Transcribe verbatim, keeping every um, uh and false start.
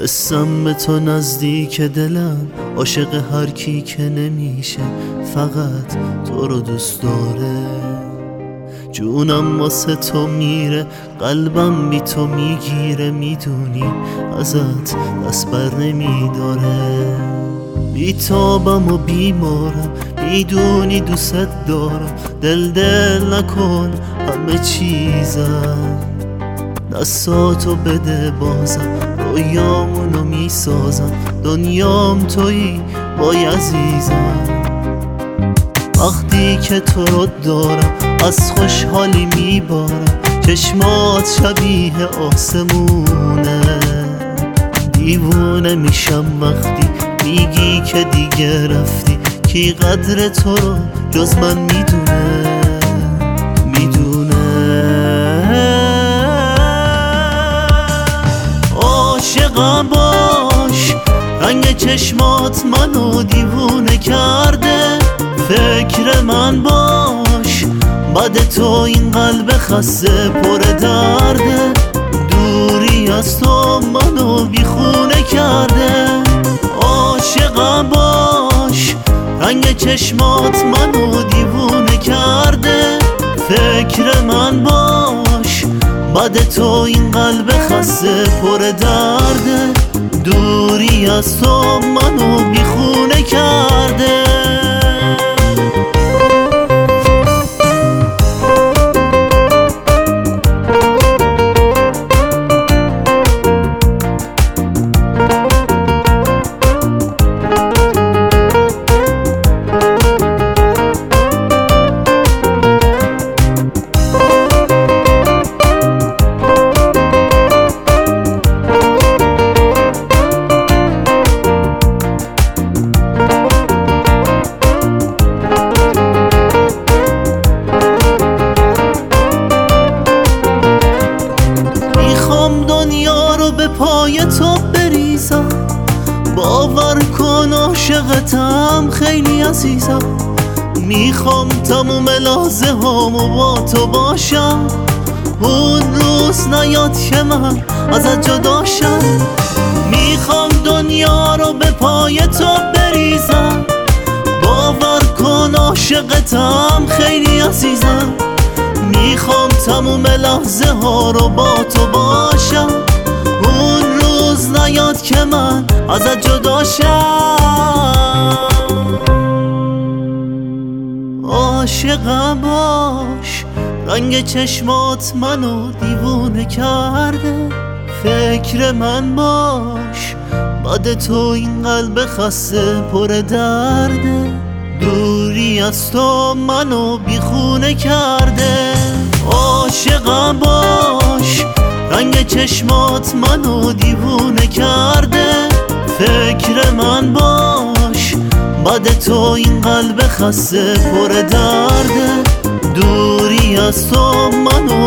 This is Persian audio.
حسم به تو نزدیک دلم، عاشق هر کی که نمیشه فقط تو رو دوست داره. جونم واسه تو میره، قلبم بی تو میگیره، میدونی ازت دست بر نمیداره. بیتابم و بیمارم، میدونی دوست دارم، دل دل نکن همه چیزم. دستاتو بده بازم، رویامونو میسازم، دنیام تویی وای عزیزم. وقتی که تو رو دارم از خوشحالی میبارم، چشمات شبیه آسمونه. دیوونه میشم وقتی میگی که دیگه رفتی، کی قدر تو رو جز من میدونه میدونه. عاشقم باش، رنگ چشمات منو دیوونه کرده. فکر من باش، بعد تو این قلب خسته پر درده. دوری از تو منو بیخونه کرده. عاشقم باش، رنگ چشمات منو دیوونه کرده. فکر من باش، بعد تو این قلب خسته پر درده. دوری از تو منو بیخونه کرده. دنیا رو به پای تو بریزم، باور کن عاشقتم خیلی عزیزم. میخوام تموم لحظه هامو با تو باشم، اون روز نیاد که من ازت جدا شم. میخوام دنیا رو به پای تو بریزم، باور کن عاشقتم خیلی عزیزم. میخوام تموم لحظه ها رو با تو باشم، اون روز نیاد که من ازت جدا شم. عاشقم باش، رنگ چشمات منو دیوونه کرده. فکر من باش، بعد تو این قلب خسته پر درده. دوری از تو منو بیخونه کرده. عاشقم باش، رنگ چشمات منو دیوونه کرده. فکر من باش، بعد تو این قلب خسته پر درده. دوری از تو منو